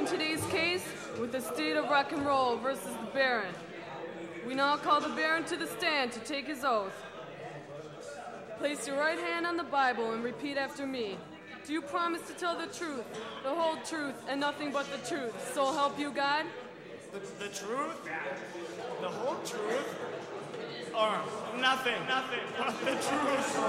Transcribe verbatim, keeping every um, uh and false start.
today's case with the state of rock and roll versus the Baron. We now call the Baron to the stand to take his oath. Place your right hand on the Bible and repeat after me. Do you promise to tell the truth, the whole truth, and nothing but the truth, so help you God? The, the truth? The whole truth? Or nothing? Nothing but the truth.